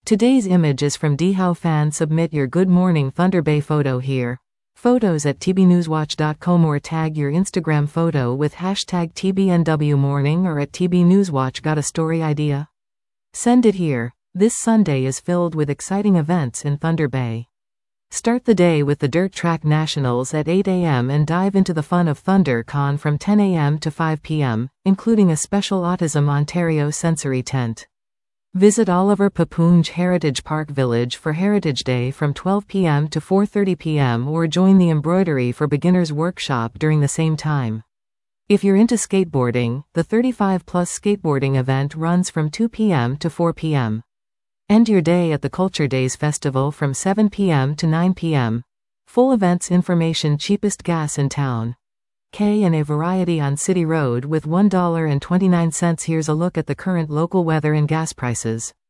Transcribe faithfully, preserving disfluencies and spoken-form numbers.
Today's image is from DHow fan. Submit your Good Morning Thunder Bay photo here. Photos at t b newswatch dot com or tag your Instagram photo with hashtag T B N W morning or at T B Newswatch. Got a story idea? Send it here. This Sunday is filled with exciting events in Thunder Bay. Start the day with the Dirt Track Nationals at eight a m and dive into the fun of ThunderCon from ten a m to five p m, including a special Autism Ontario sensory tent. Visit Oliver Papunj Heritage Park Village for Heritage Day from twelve p m to four thirty p m or join the Embroidery for Beginners workshop during the same time. If you're into skateboarding, the thirty-five plus skateboarding event runs from two p m to four p m End your day at the Culture Days Festival from seven p m to nine p m Full events information. Cheapest gas in town. K and A variety on City Road with one dollar and twenty-nine cents. Here's a look at the current local weather and gas prices.